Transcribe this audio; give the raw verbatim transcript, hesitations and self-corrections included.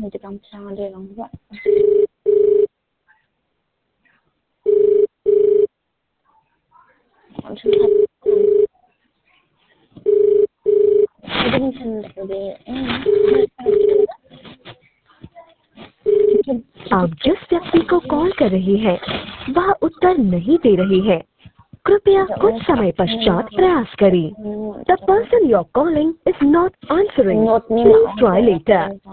กิจกรรมช้าเดี๋ยวลองว่าความชื่นชอบไม่ได้ฉันเดี๋ยว आप जिस व्यक्ति को कॉल कर रही हैं वह उत्तर नहीं दे रही है कृपया कुछ समय पश्चात प्रयास करें The person you're calling is not answering Please try later